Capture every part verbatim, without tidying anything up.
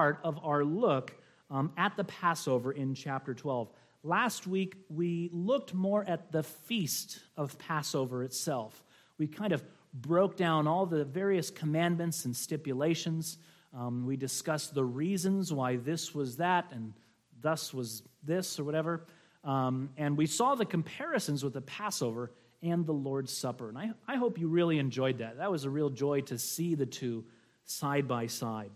part of our look um, at the Passover in chapter twelve. Last week, we looked more at the feast of Passover itself. We kind of broke down all the various commandments and stipulations. Um, we discussed the reasons why this was that and thus was this or whatever. Um, and we saw the comparisons with the Passover and the Lord's Supper. And I, I hope you really enjoyed that. That was a real joy to see the two side by side.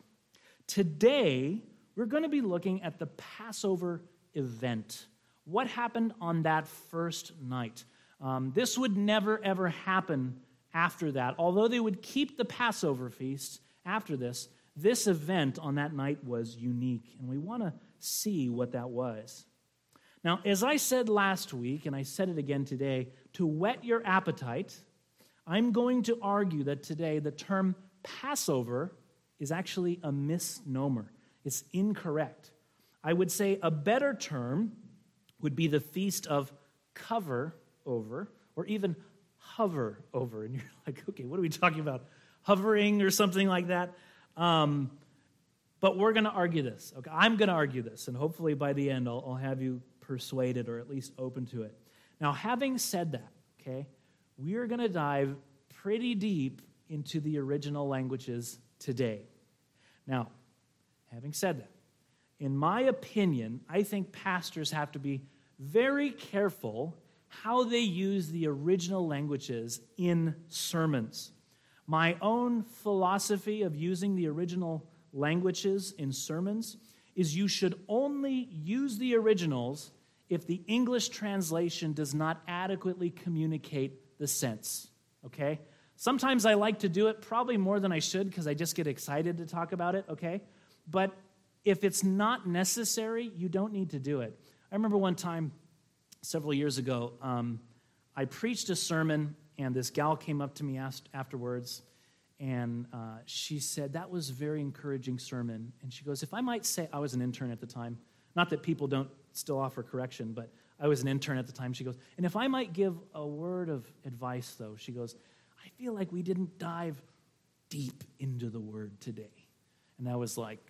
Today, we're going to be looking at the Passover event. What happened on that first night? Um, this would never, ever happen after that. Although they would keep the Passover feast after this, this event on that night was unique, and we want to see what that was. Now, as I said last week, and I said it again today, to whet your appetite, I'm going to argue that today the term Passover is actually a misnomer. It's incorrect. I would say a better term would be the feast of cover over, or even hover over. And you're like, okay, what are we talking about? Hovering or something like that? Um, but we're going to argue this. Okay, I'm going to argue this, and hopefully by the end I'll, I'll have you persuaded or at least open to it. Now, having said that, okay, we are going to dive pretty deep into the original languages today. Now, having said that, in my opinion, I think pastors have to be very careful how they use the original languages in sermons. My own philosophy of using the original languages in sermons is you should only use the originals if the English translation does not adequately communicate the sense, okay? Sometimes I like to do it, probably more than I should because I just get excited to talk about it, okay? But if it's not necessary, you don't need to do it. I remember one time, several years ago, um, I preached a sermon, and this gal came up to me asked afterwards, and uh, she said, that was a very encouraging sermon. And she goes, if I might say, I was an intern at the time, not that people don't still offer correction, but I was an intern at the time. She goes, and if I might give a word of advice, though, she goes, I feel like we didn't dive deep into the word today. And I was like,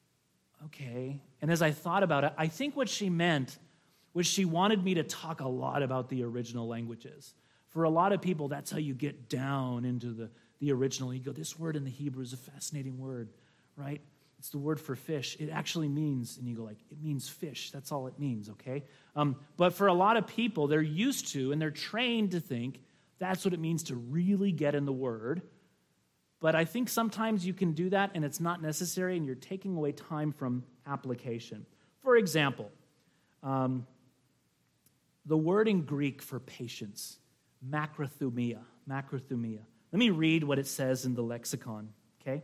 okay. And as I thought about it, I think what she meant was she wanted me to talk a lot about the original languages. For a lot of people, that's how you get down into the, the original. You go, this word in the Hebrew is a fascinating word, right? It's the word for fish. It actually means, and you go like, it means fish. That's all it means, okay? Um, but for a lot of people, they're used to and they're trained to think that's what it means to really get in the word. But I think sometimes you can do that and it's not necessary and you're taking away time from application. For example, um, the word in Greek for patience, macrothumia, macrothumia. Let me read what it says in the lexicon, okay?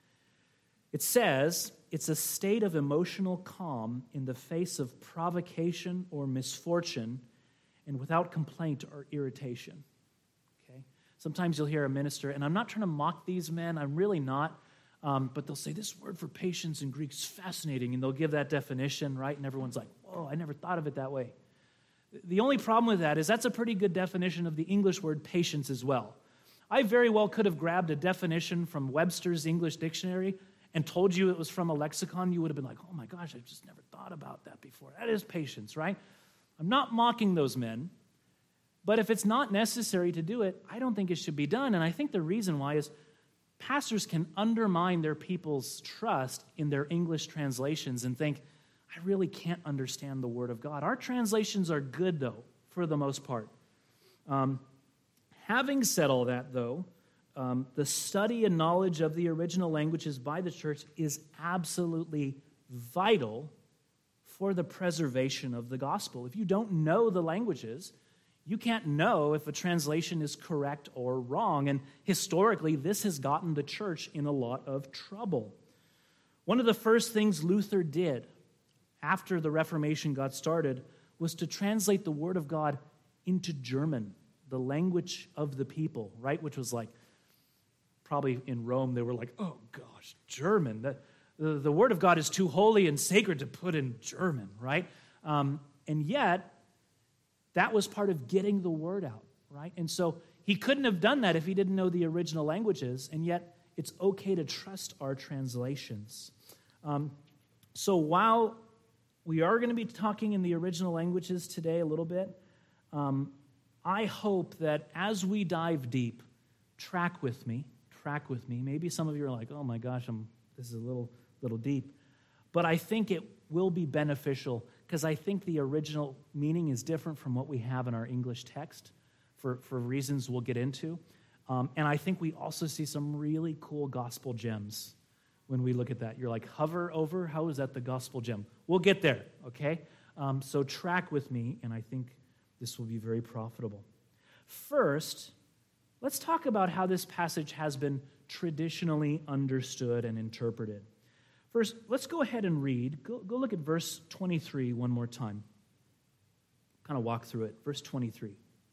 It says, it's a state of emotional calm in the face of provocation or misfortune and without complaint or irritation. Okay? Sometimes you'll hear a minister, and I'm not trying to mock these men, I'm really not, um, but they'll say, this word for patience in Greek is fascinating, and they'll give that definition, right? And everyone's like, whoa, I never thought of it that way. The only problem with that is that's a pretty good definition of the English word patience as well. I very well could have grabbed a definition from Webster's English Dictionary and told you it was from a lexicon. You would have been like, oh my gosh, I've just never thought about that before. That is patience, right? I'm not mocking those men, but if it's not necessary to do it, I don't think it should be done. And I think the reason why is pastors can undermine their people's trust in their English translations and think, I really can't understand the Word of God. Our translations are good, though, for the most part. Um, having said all that, though, um, the study and knowledge of the original languages by the church is absolutely vital for the preservation of the gospel. If you don't know the languages, you can't know if a translation is correct or wrong. And historically, this has gotten the church in a lot of trouble. One of the first things Luther did after the Reformation got started was to translate the Word of God into German, the language of the people, right? Which was like, probably in Rome, they were like, oh gosh, German. The, the, the Word of God is too holy and sacred to put in German, right? Um, and yet, that was part of getting the Word out, right? And so he couldn't have done that if he didn't know the original languages, and yet it's okay to trust our translations. Um, So while we are going to be talking in the original languages today a little bit, um, I hope that as we dive deep, track with me, track with me. Maybe some of you are like, oh my gosh, I'm, this is a little, little deep. But I think it will be beneficial because I think the original meaning is different from what we have in our English text for, for reasons we'll get into. Um, and I think we also see some really cool gospel gems when we look at that. You're like, hover over, how is that the gospel gem? We'll get there, okay? Um, so track with me, and I think this will be very profitable. First, let's talk about how this passage has been traditionally understood and interpreted. First, let's go ahead and read. Go, go look at verse twenty-three one more time. Kind of walk through it. Verse twenty-three.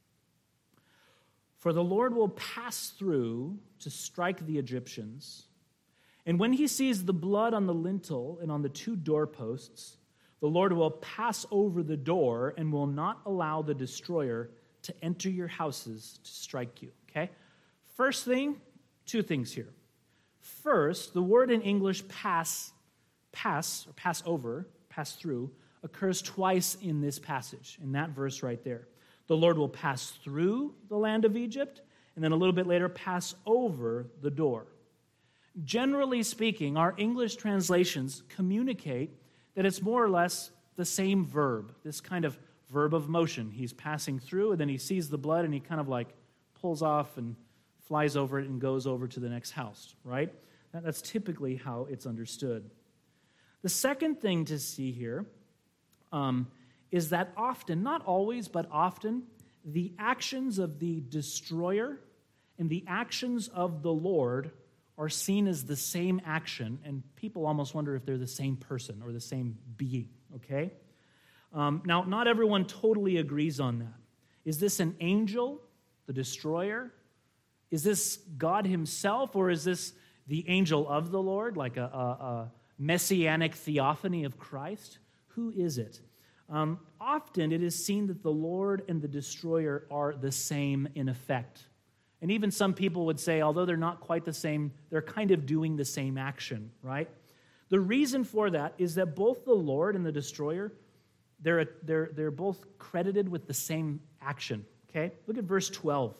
For the Lord will pass through to strike the Egyptians, and when he sees the blood on the lintel and on the two doorposts, the Lord will pass over the door and will not allow the destroyer to enter your houses to strike you. Okay? First thing, two things here. First, the word in English pass, pass, or pass over, pass through, occurs twice in this passage, in that verse right there. The Lord will pass through the land of Egypt, and then a little bit later, pass over the door. Generally speaking, our English translations communicate that it's more or less the same verb, this kind of verb of motion. He's passing through, and then he sees the blood, and he kind of like pulls off and flies over it and goes over to the next house, right? That's typically how it's understood. The second thing to see here um, is that often, not always, but often, the actions of the destroyer and the actions of the Lord are seen as the same action, and people almost wonder if they're the same person or the same being, okay? Um, now, not everyone totally agrees on that. Is this an angel, the destroyer? Is this God himself, or is this the angel of the Lord, like a, a, a messianic theophany of Christ? Who is it? Um, often it is seen that the Lord and the destroyer are the same in effect. And even some people would say, although they're not quite the same, they're kind of doing the same action, right? The reason for that is that both the Lord and the destroyer, they're, they're, they're both credited with the same action, okay? Look at verse twelve.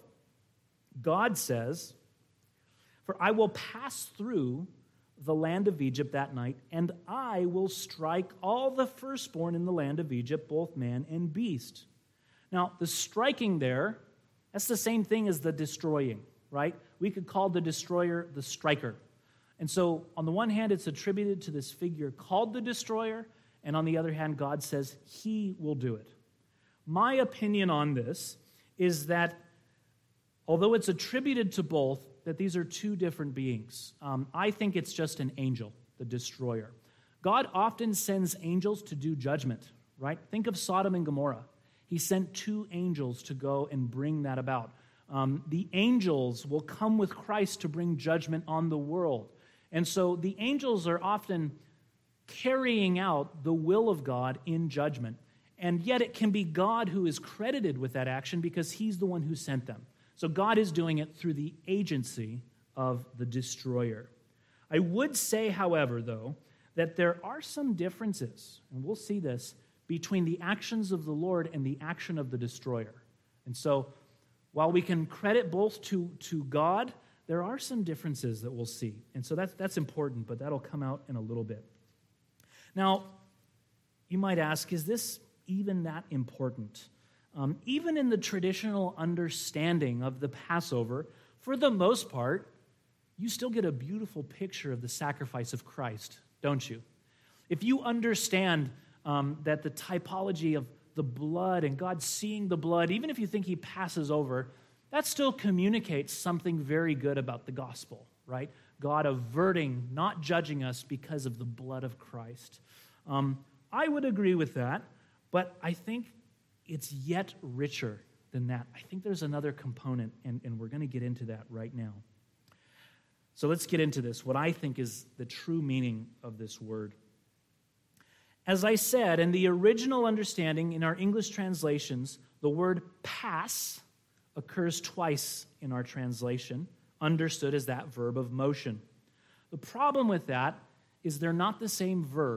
God says, for I will pass through the land of Egypt that night, and I will strike all the firstborn in the land of Egypt, both man and beast. Now, the striking there, that's the same thing as the destroying, right? We could call the destroyer the striker. And so, on the one hand, it's attributed to this figure called the destroyer, and on the other hand, God says he will do it. My opinion on this is that although it's attributed to both, that these are two different beings. Um, I think it's just an angel, the destroyer. God often sends angels to do judgment, right? Think of Sodom and Gomorrah. He sent two angels to go and bring that about. Um, the angels will come with Christ to bring judgment on the world. And so the angels are often carrying out the will of God in judgment. And yet it can be God who is credited with that action because he's the one who sent them. So God is doing it through the agency of the destroyer. I would say, however, though, that there are some differences, and we'll see this, between the actions of the Lord and the action of the destroyer. And so, while we can credit both to, to God, there are some differences that we'll see. And so that's, that's important, but that'll come out in a little bit. Now, you might ask, is this even that important? Um, even in the traditional understanding of the Passover, for the most part, you still get a beautiful picture of the sacrifice of Christ, don't you? If you understand um, that the typology of the blood and God seeing the blood, even if you think he passes over, that still communicates something very good about the gospel, right? God averting, not judging us because of the blood of Christ. Um, I would agree with that, but I think it's yet richer than that. I think there's another component, and, and we're going to get into that right now. So let's get into this, what I think is the true meaning of this word. As I said, in the original understanding, in our English translations, the word pass occurs twice in our translation, understood as that verb of motion. The problem with that is they're not the same verb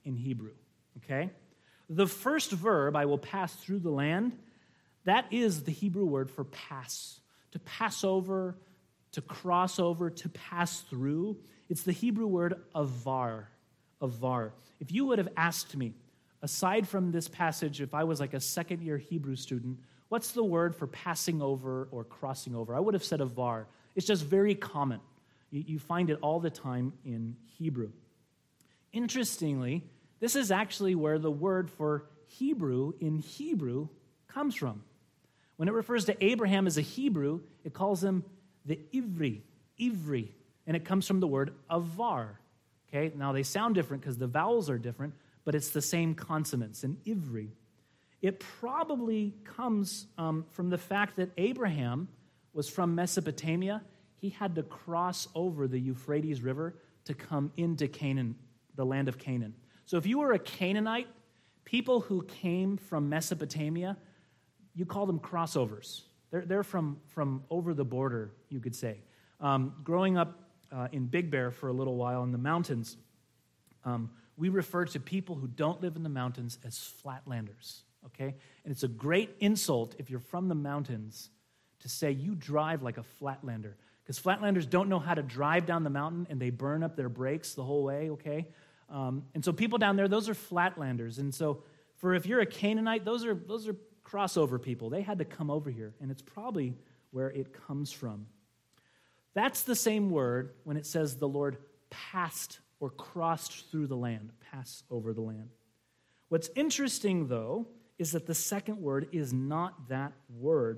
in Hebrew, okay? The first verb, I will pass through the land, that is the Hebrew word for pass. To pass over, to cross over, to pass through. It's the Hebrew word avar, avar. If you would have asked me, aside from this passage, if I was like a second-year Hebrew student, what's the word for passing over or crossing over? I would have said avar. It's just very common. You, you find it all the time in Hebrew. Interestingly, this is actually where the word for Hebrew in Hebrew comes from. When it refers to Abraham as a Hebrew, it calls him the Ivri, Ivri, and it comes from the word avar. Okay, now they sound different because the vowels are different, but it's the same consonants, an Ivri. It probably comes um, from the fact that Abraham was from Mesopotamia. He had to cross over the Euphrates River to come into Canaan, the land of Canaan. So if you were a Canaanite, people who came from Mesopotamia, you call them crossovers. They're, they're from, from over the border, you could say. Um, growing up uh, in Big Bear for a little while in the mountains, um, we refer to people who don't live in the mountains as flatlanders, okay? And it's a great insult if you're from the mountains to say you drive like a flatlander, because flatlanders don't know how to drive down the mountain and they burn up their brakes the whole way, okay? Um, and so people down there, those are flatlanders. And so for if you're a Canaanite, those are those are crossover people. They had to come over here, and it's probably where it comes from. That's the same word when it says the Lord passed or crossed through the land, pass over the land. What's interesting, though, is that the second word is not that word.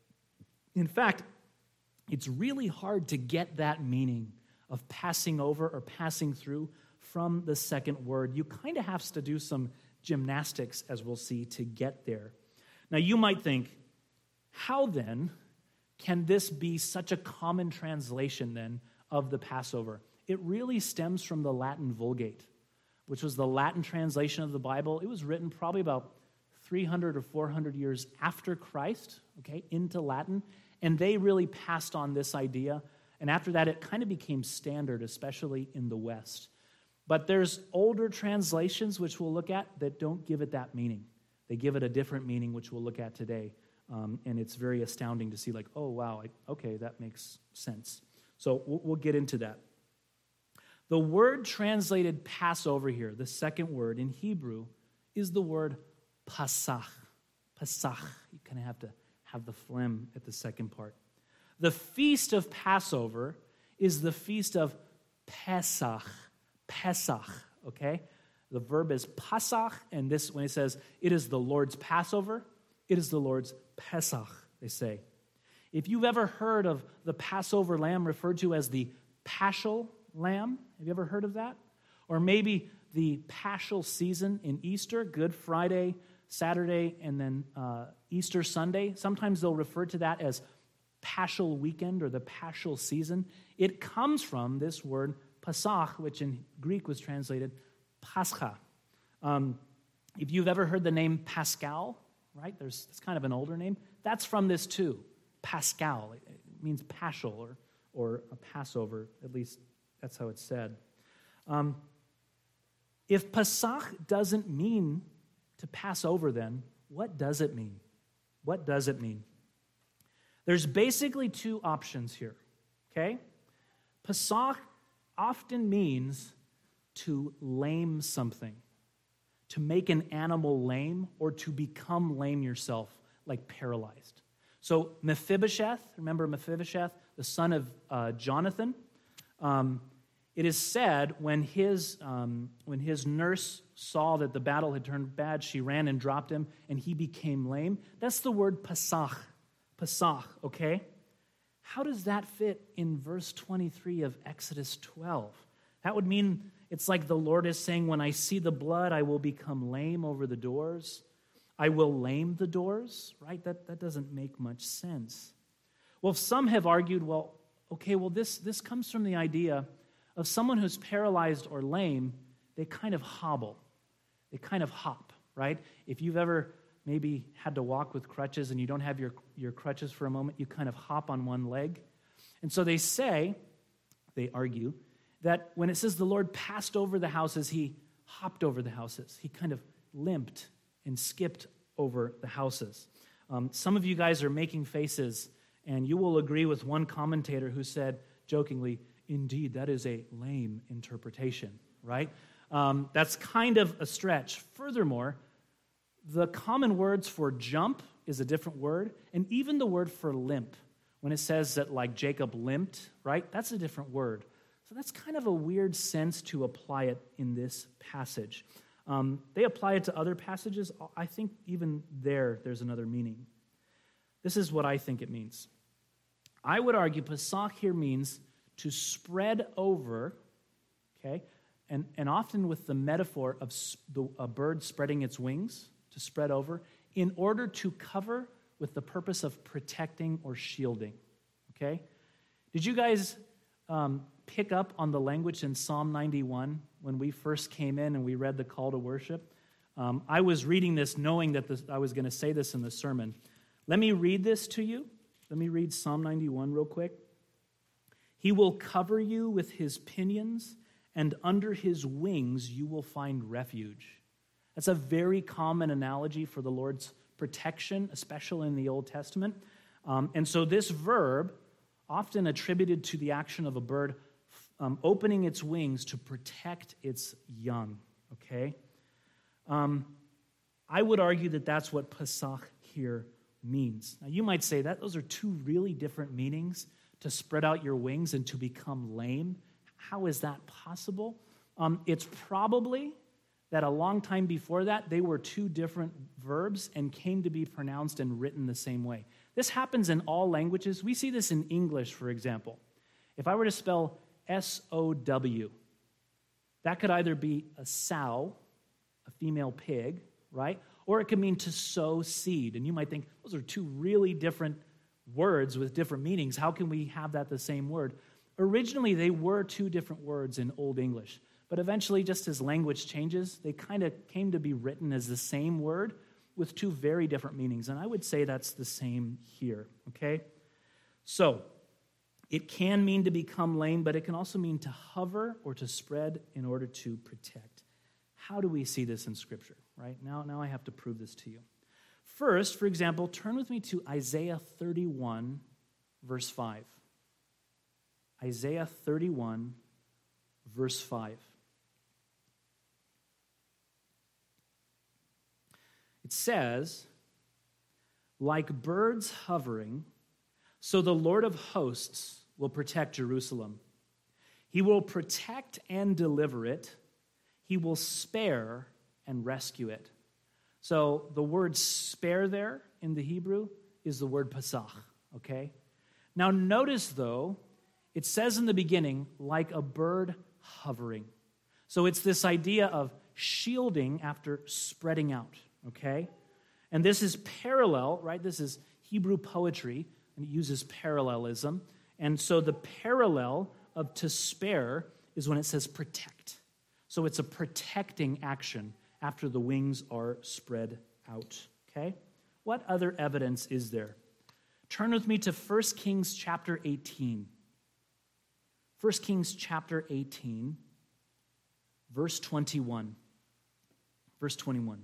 In fact, it's really hard to get that meaning of passing over or passing through from the second word. You kind of have to do some gymnastics, as we'll see, to get there. Now, you might think, how then can this be such a common translation then of the Passover? It really stems from the Latin Vulgate, which was the Latin translation of the Bible. It was written probably about three hundred or four hundred years after Christ, okay, into Latin, and they really passed on this idea. And after that, it kind of became standard, especially in the West. But there's older translations, which we'll look at, that don't give it that meaning. They give it a different meaning, which we'll look at today. Um, and it's very astounding to see, like, oh, wow, I, okay, that makes sense. So we'll, we'll get into that. The word translated Passover here, the second word in Hebrew, is the word Pasach. Pasach. You kind of have to have the phlegm at the second part. The feast of Passover is the feast of Pesach. Pesach, okay? The verb is Pasach, and this, when it says it is the Lord's Passover, it is the Lord's Pesach, they say. If you've ever heard of the Passover lamb referred to as the Paschal lamb, have you ever heard of that? Or maybe the Paschal season in Easter, Good Friday, Saturday, and then uh, Easter Sunday. Sometimes they'll refer to that as Paschal weekend or the Paschal season. It comes from this word Pasach, which in Greek was translated Pascha. Um, if you've ever heard the name Pascal, right? There's it's kind of an older name. That's from this too. Pascal. It, it means Paschal or or a Passover. At least that's how it's said. Um, if Pasach doesn't mean to pass over, then what does it mean? What does it mean? There's basically two options here. Okay, Pasach often means to lame something, to make an animal lame, or to become lame yourself, like paralyzed. So Mephibosheth, remember Mephibosheth, the son of uh, Jonathan? Um, it is said when his, um, when his nurse saw that the battle had turned bad, she ran and dropped him, and he became lame. That's the word Pasach, Pasach, okay? How does that fit in verse twenty-three of Exodus twelve? That would mean it's like the Lord is saying, when I see the blood, I will become lame over the doors. I will lame the doors, right? That, that doesn't make much sense. Well, some have argued, well, okay, well, this, this comes from the idea of someone who's paralyzed or lame, they kind of hobble. They kind of hop, right? If you've ever maybe had to walk with crutches and you don't have your, your crutches for a moment, you kind of hop on one leg. And so they say, they argue, that when it says the Lord passed over the house as he hopped over the houses. He kind of limped and skipped over the houses. Um, some of you guys are making faces, and you will agree with one commentator who said, jokingly, indeed, that is a lame interpretation, right? Um, that's kind of a stretch. Furthermore, the common words for jump is a different word, and even the word for limp, when it says that like Jacob limped, right? That's a different word. So that's kind of a weird sense to apply it in this passage. Um, they apply it to other passages. I think even there, there's another meaning. This is what I think it means. I would argue Pesach here means to spread over, okay, and, and often with the metaphor of the, a bird spreading its wings, to spread over, in order to cover with the purpose of protecting or shielding, okay? Did you guys um, pick up on the language in Psalm ninety-one when we first came in and we read the call to worship? Um, I was reading this knowing that this, I was going to say this in the sermon. Let me read this to you. Let me read Psalm ninety-one real quick. He will cover you with his pinions, and under his wings you will find refuge. That's a very common analogy for the Lord's protection, especially in the Old Testament. Um, and so this verb, often attributed to the action of a bird um, opening its wings to protect its young, okay? Um, I would argue that that's what Pesach here means. Now, you might say that those are two really different meanings, to spread out your wings and to become lame. How is that possible? Um, it's probably that a long time before that, they were two different verbs and came to be pronounced and written the same way. This happens in all languages. We see this in English, for example. If I were to spell S O W, that could either be a sow, a female pig, right? Or it could mean to sow seed. And you might think, those are two really different words with different meanings. How can we have that the same word? Originally, they were two different words in Old English. But eventually, just as language changes, they kind of came to be written as the same word with two very different meanings. And I would say that's the same here, okay? So, it can mean to become lame, but it can also mean to hover or to spread in order to protect. How do we see this in Scripture, right? Now, now I have to prove this to you. First, for example, turn with me to Isaiah thirty-one, verse five. Isaiah thirty-one, verse five. It says, like birds hovering, so the Lord of hosts will protect Jerusalem. He will protect and deliver it. He will spare and rescue it. So the word spare there in the Hebrew is the word Pesach, okay? Now notice, though, it says in the beginning, like a bird hovering. So it's this idea of shielding after spreading out, okay? And this is parallel, right? This is Hebrew poetry, and it uses parallelism. And so the parallel of to spare is when it says protect. So it's a protecting action after the wings are spread out, okay? What other evidence is there? Turn with me to First Kings chapter eighteen. First Kings chapter eighteen, verse twenty-one. Verse twenty-one.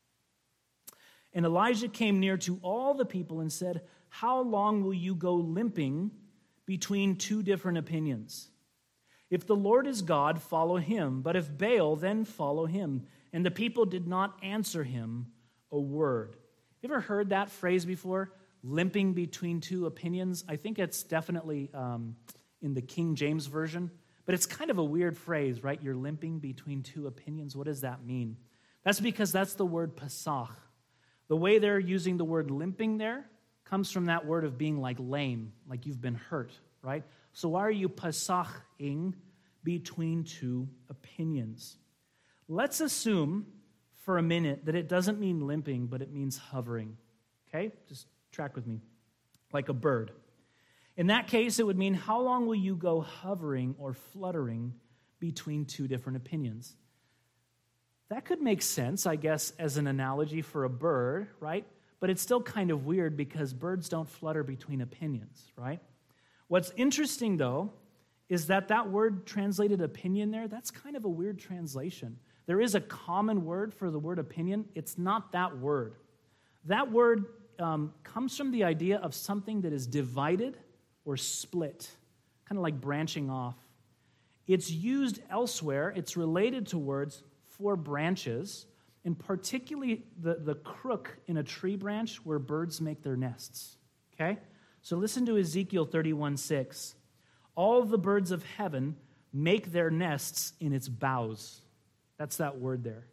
And Elijah came near to all the people and said, how long will you go limping between two different opinions? If the Lord is God, follow him. But if Baal, then follow him. And the people did not answer him a word. You ever heard that phrase before? Limping between two opinions? I think it's definitely um, in the King James Version. But it's kind of a weird phrase, right? You're limping between two opinions. What does that mean? That's because that's the word Pesach. The way they're using the word limping there comes from that word of being like lame, like you've been hurt, right? So why are you Pesaching between two opinions? Let's assume for a minute that it doesn't mean limping, but it means hovering, okay? Just track with me, like a bird. In that case, it would mean how long will you go hovering or fluttering between two different opinions? That could make sense, I guess, as an analogy for a bird, right? But it's still kind of weird because birds don't flutter between opinions, right? What's interesting, though, is that that word translated opinion there, that's kind of a weird translation. There is a common word for the word opinion. It's not that word. That word um, comes from the idea of something that is divided or split, kind of like branching off. It's used elsewhere. It's related to words for branches, and particularly the, the crook in a tree branch where birds make their nests. Okay? So listen to Ezekiel thirty-one six. All the birds of heaven make their nests in its boughs. That's that word there.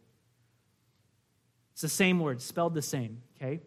It's the same word, spelled the same, okay?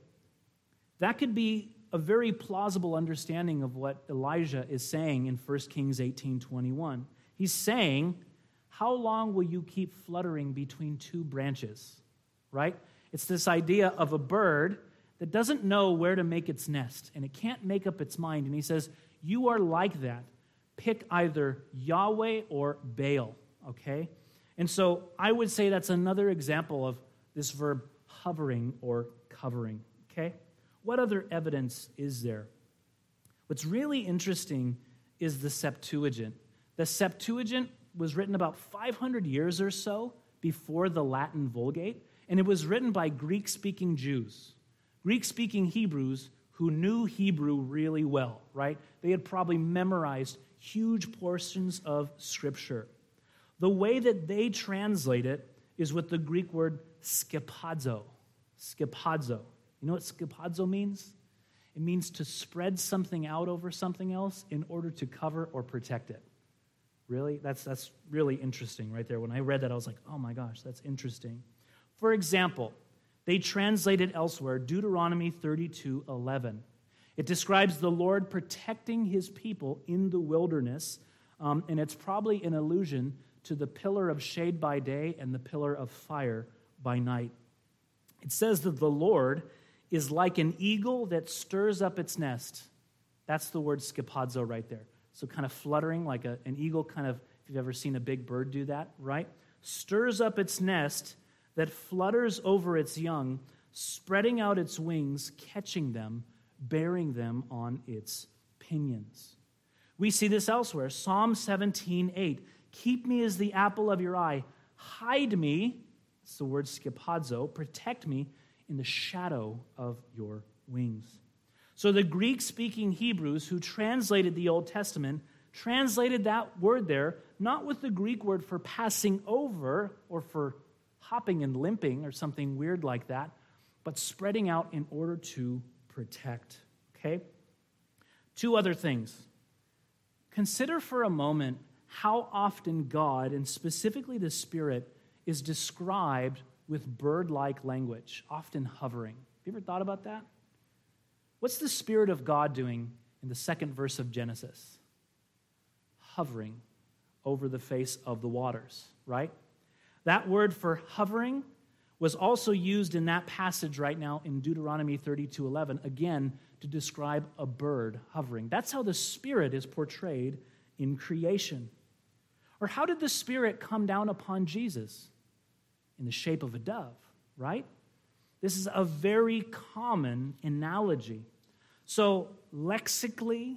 That could be a very plausible understanding of what Elijah is saying in First Kings eighteen twenty-one. He's saying, how long will you keep fluttering between two branches, right? It's this idea of a bird that doesn't know where to make its nest, and it can't make up its mind. And he says, you are like that. Pick either Yahweh or Baal, okay? And so I would say that's another example of this verb hovering or covering, okay? What other evidence is there? What's really interesting is the Septuagint. The Septuagint was written about five hundred years or so before the Latin Vulgate, and it was written by Greek-speaking Jews, Greek-speaking Hebrews who knew Hebrew really well, right? They had probably memorized huge portions of Scripture. The way that they translate it is with the Greek word skipazo. Skipazo. You know what skipazo means? It means to spread something out over something else in order to cover or protect it. Really? That's, that's really interesting right there. When I read that, I was like, oh my gosh, that's interesting. For example, they translated elsewhere Deuteronomy thirty-two eleven. It describes the Lord protecting his people in the wilderness, um, and it's probably an allusion to the pillar of shade by day and the pillar of fire by night. It says that the Lord is like an eagle that stirs up its nest. That's the word skipazo right there. So kind of fluttering like a, an eagle kind of, if you've ever seen a big bird do that, right? Stirs up its nest that flutters over its young, spreading out its wings, catching them, bearing them on its pinions. We see this elsewhere. Psalm seventeen eight. Keep me as the apple of your eye. Hide me, it's the word skipazo, protect me in the shadow of your wings. So the Greek-speaking Hebrews who translated the Old Testament translated that word there, not with the Greek word for passing over or for hopping and limping or something weird like that, but spreading out in order to protect. Okay? Two other things. Consider for a moment how often God, and specifically the Spirit, is described with bird-like language, often hovering. Have you ever thought about that? What's the Spirit of God doing in the second verse of Genesis? Hovering over the face of the waters, right? That word for hovering was also used in that passage right now in Deuteronomy thirty-two eleven, again, to describe a bird hovering. That's how the Spirit is portrayed in creation. Or how did the Spirit come down upon Jesus? In the shape of a dove, right? This is a very common analogy. So lexically,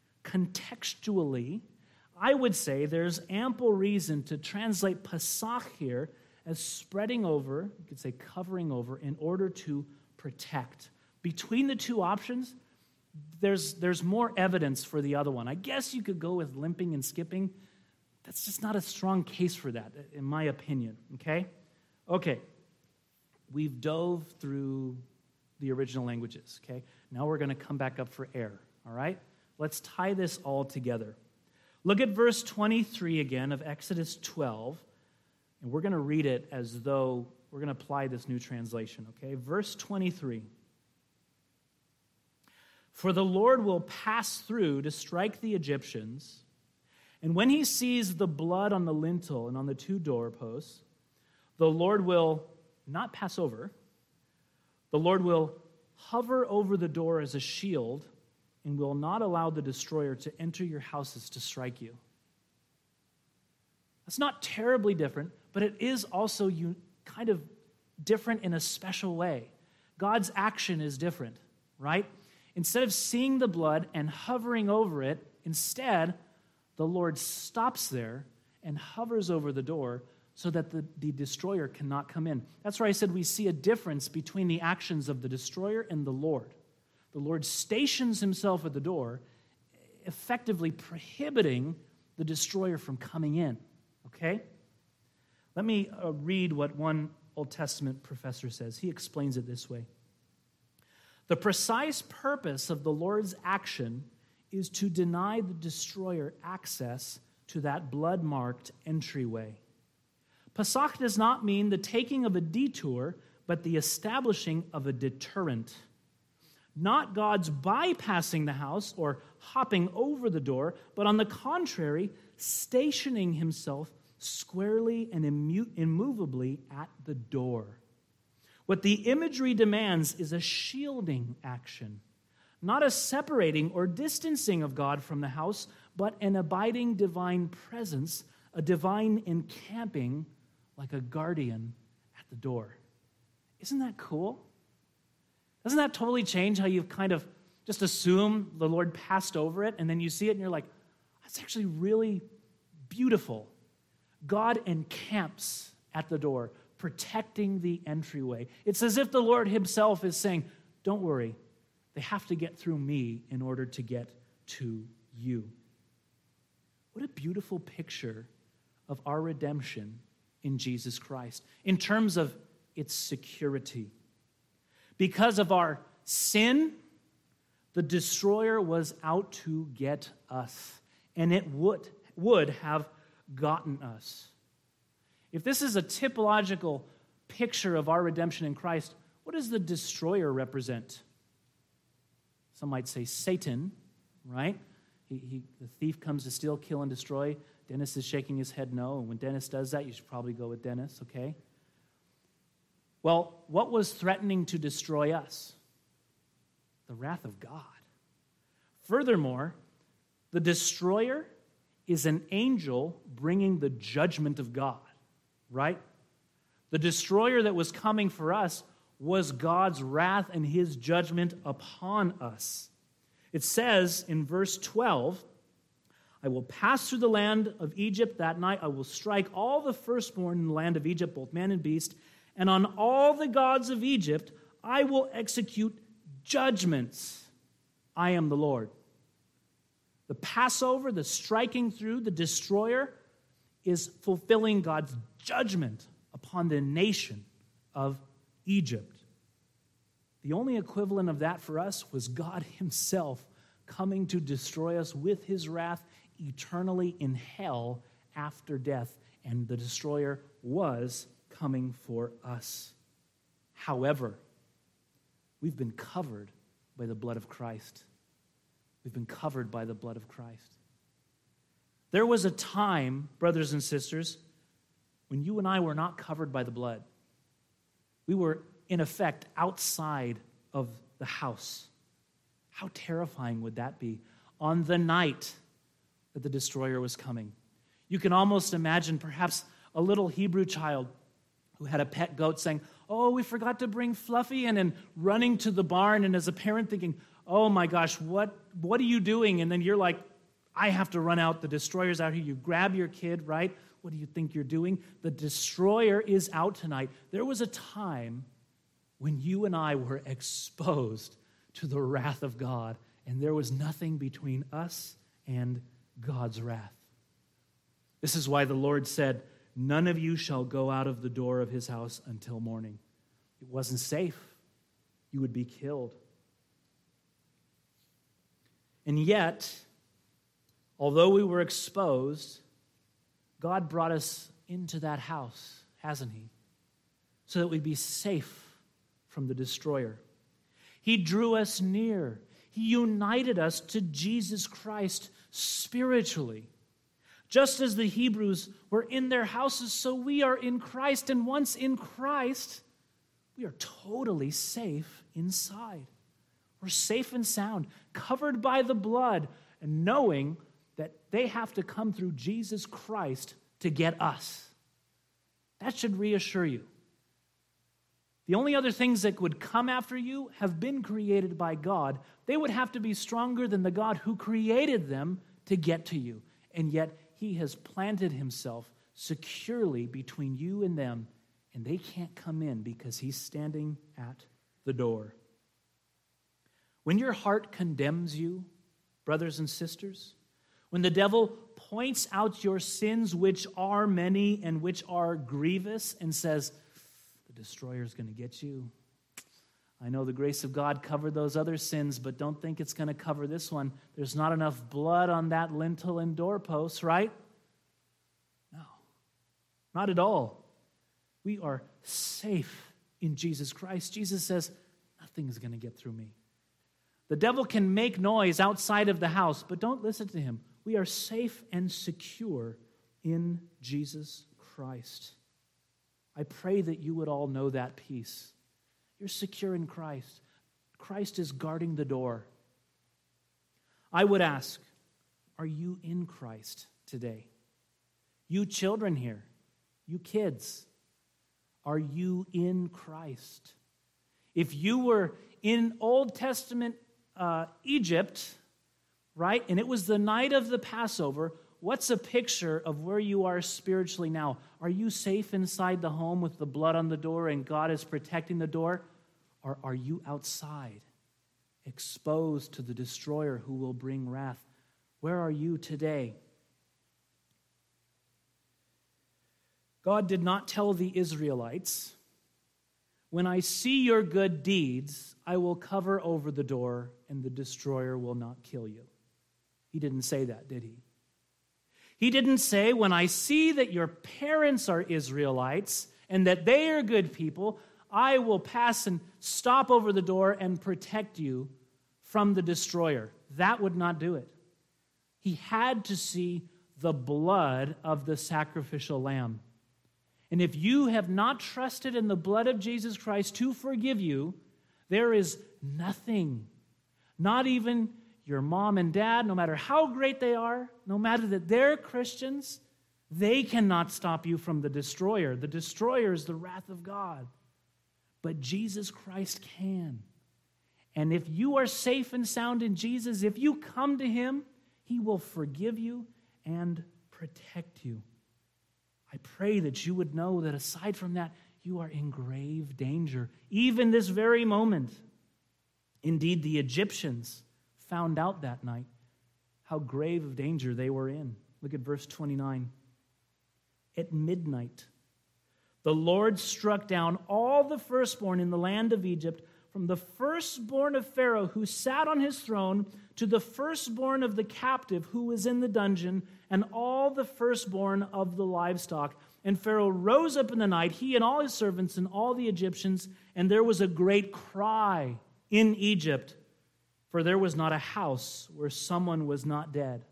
contextually, I would say there's ample reason to translate Pesach here as spreading over, you could say covering over, in order to protect. Between the two options, there's, there's more evidence for the other one. I guess you could go with limping and skipping. That's just not a strong case for that, in my opinion, okay? Okay, we've dove through the original languages, okay? Now we're going to come back up for air, all right? Let's tie this all together. Look at verse twenty-three again of Exodus twelve, and we're going to read it as though we're going to apply this new translation, okay? Verse twenty-three. For the Lord will pass through to strike the Egyptians, and when he sees the blood on the lintel and on the two doorposts, the Lord will not pass over. The Lord will hover over the door as a shield and will not allow the destroyer to enter your houses to strike you. That's not terribly different, but it is also you, kind of different in a special way. God's action is different, right? Instead of seeing the blood and hovering over it, instead, the Lord stops there and hovers over the door, so that the, the destroyer cannot come in. That's where I said we see a difference between the actions of the destroyer and the Lord. The Lord stations himself at the door, effectively prohibiting the destroyer from coming in. Okay? Let me uh, read what one Old Testament professor says. He explains it this way. The precise purpose of the Lord's action is to deny the destroyer access to that blood-marked entryway. Pesach does not mean the taking of a detour, but the establishing of a deterrent. Not God's bypassing the house or hopping over the door, but on the contrary, stationing himself squarely and immu- immovably at the door. What the imagery demands is a shielding action, not a separating or distancing of God from the house, but an abiding divine presence, a divine encamping like a guardian at the door. Isn't that cool? Doesn't that totally change how you kind of just assume the Lord passed over it, and then you see it and you're like, that's actually really beautiful. God encamps at the door, protecting the entryway. It's as if the Lord himself is saying, don't worry, they have to get through me in order to get to you. What a beautiful picture of our redemption in Jesus Christ in terms of its security. Because of our sin, the destroyer was out to get us, and it would, would have gotten us. If this is a typological picture of our redemption in Christ, what does the destroyer represent? Some might say Satan, right? He, he, the thief comes to steal, kill, and destroy. Dennis is shaking his head no, and when Dennis does that, you should probably go with Dennis, okay? Well, what was threatening to destroy us? The wrath of God. Furthermore, the destroyer is an angel bringing the judgment of God, right? The destroyer that was coming for us was God's wrath and his judgment upon us. It says in verse twelve, I will pass through the land of Egypt that night. I will strike all the firstborn in the land of Egypt, both man and beast, and on all the gods of Egypt I will execute judgments. I am the Lord. The Passover, the striking through, the destroyer, is fulfilling God's judgment upon the nation of Egypt. The only equivalent of that for us was God himself coming to destroy us with his wrath eternally in hell after death, and the destroyer was coming for us. However, we've been covered by the blood of Christ. We've been covered by the blood of Christ. There was a time, brothers and sisters, when you and I were not covered by the blood. We were, in effect, outside of the house. How terrifying would that be on the night that the destroyer was coming? You can almost imagine perhaps a little Hebrew child who had a pet goat saying, oh, we forgot to bring Fluffy, and then running to the barn, and as a parent thinking, oh my gosh, what, what are you doing? And then you're like, I have to run out. The destroyer's out here. You grab your kid, right? What do you think you're doing? The destroyer is out tonight. There was a time when you and I were exposed to the wrath of God, and there was nothing between us and God's wrath. This is why the Lord said, none of you shall go out of the door of his house until morning. It wasn't safe. You would be killed. And yet, although we were exposed, God brought us into that house, hasn't he? So that we'd be safe from the destroyer. He drew us near. He united us to Jesus Christ spiritually. Just as the Hebrews were in their houses, so we are in Christ. And once in Christ, we are totally safe inside. We're safe and sound, covered by the blood, and knowing that they have to come through Jesus Christ to get us. That should reassure you. The only other things that would come after you have been created by God. They would have to be stronger than the God who created them to get to you. And yet, he has planted himself securely between you and them, and they can't come in because he's standing at the door. When your heart condemns you, brothers and sisters, when the devil points out your sins, which are many and which are grievous, and says, the destroyer's going to get you. I know the grace of God covered those other sins, but don't think it's going to cover this one. There's not enough blood on that lintel and doorpost, right? No, not at all. We are safe in Jesus Christ. Jesus says, nothing's going to get through me. The devil can make noise outside of the house, but don't listen to him. We are safe and secure in Jesus Christ. I pray that you would all know that peace. You're secure in Christ. Christ is guarding the door. I would ask, are you in Christ today? You children here, you kids, are you in Christ? If you were in Old Testament uh, Egypt, right, and it was the night of the Passover, what's a picture of where you are spiritually now? Are you safe inside the home with the blood on the door and God is protecting the door? Or are you outside, exposed to the destroyer who will bring wrath? Where are you today? God did not tell the Israelites, when I see your good deeds, I will cover over the door and the destroyer will not kill you. He didn't say that, did he? He didn't say, when I see that your parents are Israelites and that they are good people, I will pass and stop over the door and protect you from the destroyer. That would not do it. He had to see the blood of the sacrificial lamb. And if you have not trusted in the blood of Jesus Christ to forgive you, there is nothing, not even your mom and dad, no matter how great they are, no matter that they're Christians, they cannot stop you from the destroyer. The destroyer is the wrath of God. But Jesus Christ can. And if you are safe and sound in Jesus, if you come to him, he will forgive you and protect you. I pray that you would know that aside from that, you are in grave danger, even this very moment. Indeed, the Egyptians found out that night how grave of danger they were in. Look at verse twenty-nine. At midnight, the Lord struck down all the firstborn in the land of Egypt, from the firstborn of Pharaoh who sat on his throne to the firstborn of the captive who was in the dungeon, and all the firstborn of the livestock. And Pharaoh rose up in the night, he and all his servants and all the Egyptians, and there was a great cry in Egypt, for there was not a house where someone was not dead.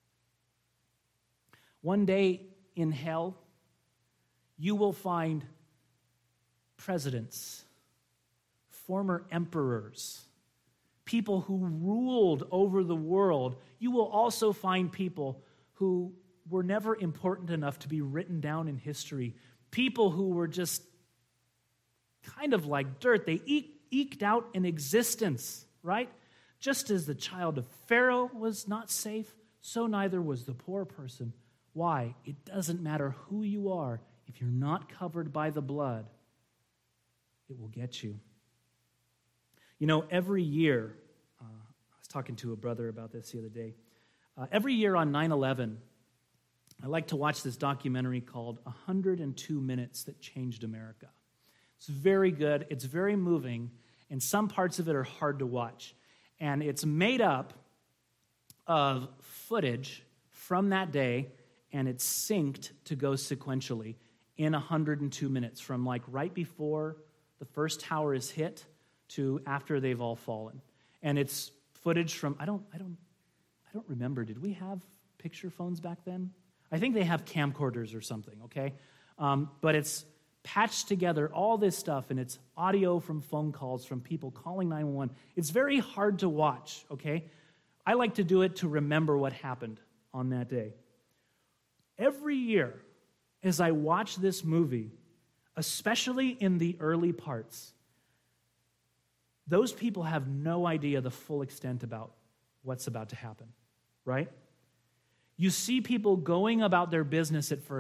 One day in hell, you will find presidents, former emperors, people who ruled over the world. You will also find people who were never important enough to be written down in history, people who were just kind of like dirt. They eke, eked out an existence, right? Just as the child of Pharaoh was not safe, so neither was the poor person. Why? It doesn't matter who you are. If you're not covered by the blood, it will get you. You know, every year, uh, I was talking to a brother about this the other day. Uh, every year on nine eleven, I like to watch this documentary called one hundred two minutes That Changed America. It's very good. It's very moving, and some parts of it are hard to watch. And it's made up of footage from that day, and it's synced to go sequentially in one hundred two minutes, from like right before the first tower is hit to after they've all fallen. And it's footage from, I don't, I don't, I don't remember. Did we have picture phones back then? I think they have camcorders or something, okay? Um, but it's patched together, all this stuff, and it's audio from phone calls from people calling nine one one. It's very hard to watch, okay? I like to do it to remember what happened on that day. Every year, as I watch this movie, especially in the early parts, those people have no idea the full extent about what's about to happen, right? You see people going about their business at first,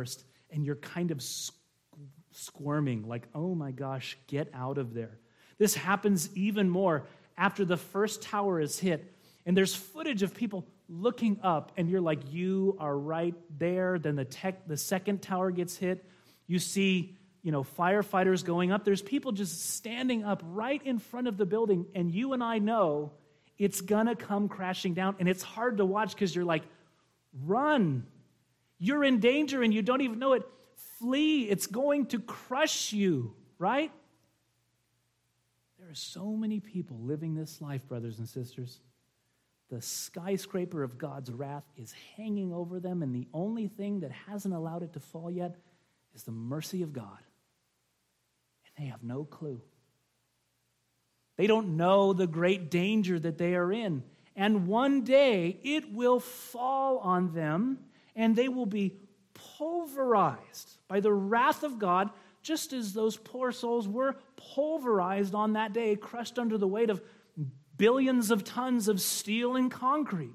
and you're kind of squirming, like, oh my gosh, get out of there. This happens even more after the first tower is hit, and there's footage of people looking up, and you're like, you are right there. Then the tech, the second tower gets hit. You see, you know, firefighters going up. There's people just standing up right in front of the building, and you and I know it's gonna come crashing down, and it's hard to watch because you're like, run. You're in danger, and you don't even know it. Flee. It's going to crush you, right? There are so many people living this life, brothers and sisters. The skyscraper of God's wrath is hanging over them, and the only thing that hasn't allowed it to fall yet is the mercy of God. And they have no clue. They don't know the great danger that they are in. And one day it will fall on them, and they will be pulverized by the wrath of God, just as those poor souls were pulverized on that day, crushed under the weight of billions of tons of steel and concrete.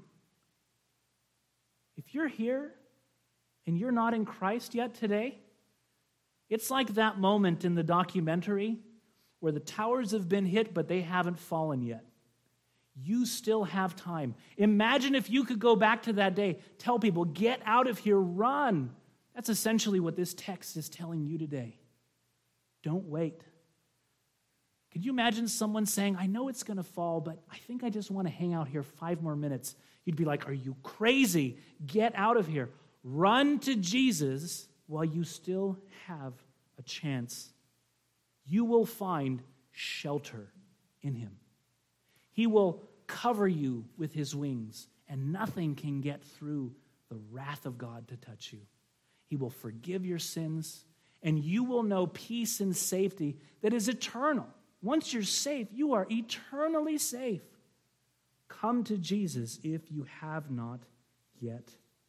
If you're here and you're not in Christ yet today, it's like that moment in the documentary where the towers have been hit, but they haven't fallen yet. You still have time. Imagine if you could go back to that day, tell people, get out of here, run. That's essentially what this text is telling you today. Don't wait. Could you imagine someone saying, I know it's going to fall, but I think I just want to hang out here five more minutes. You'd be like, are you crazy? Get out of here. Run to Jesus while you still have a chance. You will find shelter in him. He will cover you with his wings, and nothing can get through the wrath of God to touch you. He will forgive your sins, and you will know peace and safety that is eternal. Once you're safe, you are eternally safe. Come to Jesus if you have not yet.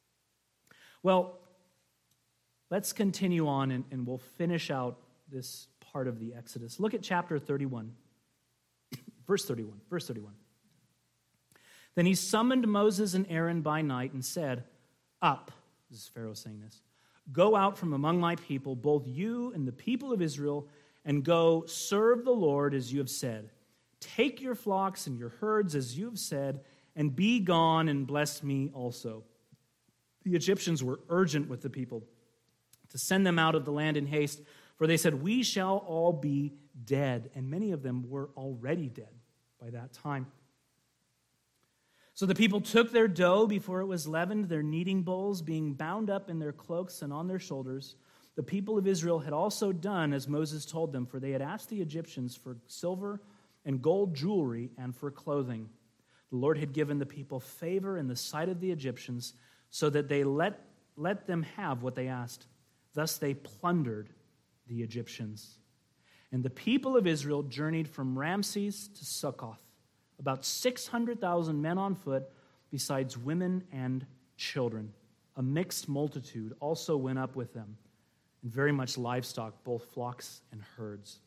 Well, let's continue on, and, and we'll finish out this part of the Exodus. Look at chapter thirty-one. Verse thirty-one. Verse thirty-one. Then he summoned Moses and Aaron by night and said, up, this is Pharaoh saying this, go out from among my people, both you and the people of Israel, and go serve the Lord as you have said. Take your flocks and your herds as you have said, and be gone and bless me also. The Egyptians were urgent with the people to send them out of the land in haste, for they said, we shall all be dead. And many of them were already dead by that time. So the people took their dough before it was leavened, their kneading bowls being bound up in their cloaks and on their shoulders. The people of Israel had also done as Moses told them, for they had asked the Egyptians for silver and gold jewelry and for clothing. The Lord had given the people favor in the sight of the Egyptians, so that they let, let them have what they asked. Thus they plundered the Egyptians. And the people of Israel journeyed from Ramses to Succoth, about six hundred thousand men on foot, besides women and children. A mixed multitude also went up with them, and very much livestock, both flocks and herds.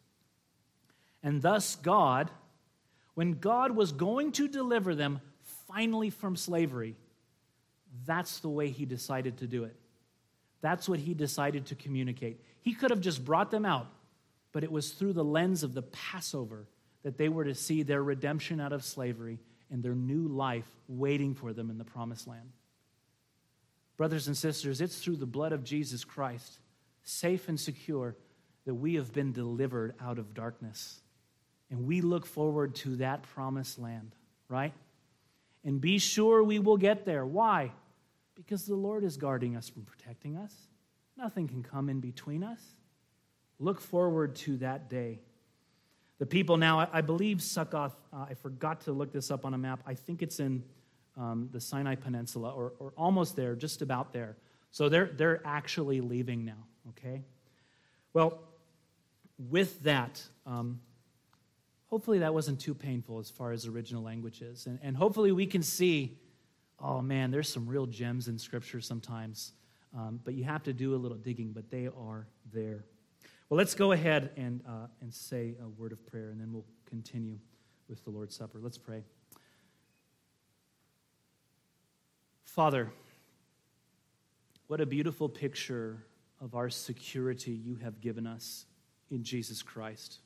And thus God, when God was going to deliver them finally from slavery, that's the way he decided to do it. That's what he decided to communicate. He could have just brought them out, but it was through the lens of the Passover that they were to see their redemption out of slavery and their new life waiting for them in the promised land. Brothers and sisters, it's through the blood of Jesus Christ, safe and secure, that we have been delivered out of darkness. And we look forward to that promised land, right? And be sure we will get there. Why? Because the Lord is guarding us and protecting us. Nothing can come in between us. Look forward to that day. The people now, I believe Succoth, uh, I forgot to look this up on a map. I think it's in um, the Sinai Peninsula, or, or almost there, just about there. So they're, they're actually leaving now, okay? Well, with that, um, hopefully that wasn't too painful as far as original language is. And, and hopefully we can see, oh man, there's some real gems in Scripture sometimes. Um, but you have to do a little digging, but they are there. Well, let's go ahead and uh, and say a word of prayer, and then we'll continue with the Lord's Supper. Let's pray. Father, what a beautiful picture of our security you have given us in Jesus Christ.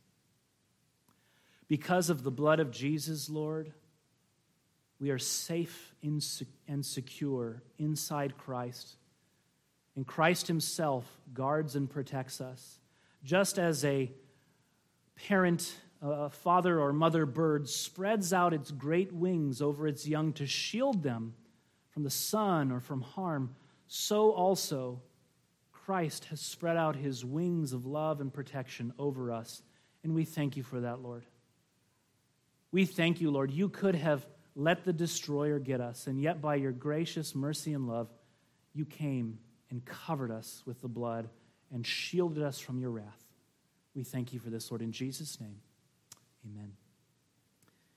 Because of the blood of Jesus, Lord, we are safe and secure inside Christ. And Christ himself guards and protects us. Just as a parent, a father or mother bird spreads out its great wings over its young to shield them from the sun or from harm, so also Christ has spread out his wings of love and protection over us. And we thank you for that, Lord. We thank you, Lord. You could have let the destroyer get us, and yet by your gracious mercy and love, you came and covered us with the blood and shielded us from your wrath. We thank you for this, Lord, in Jesus' name. Amen.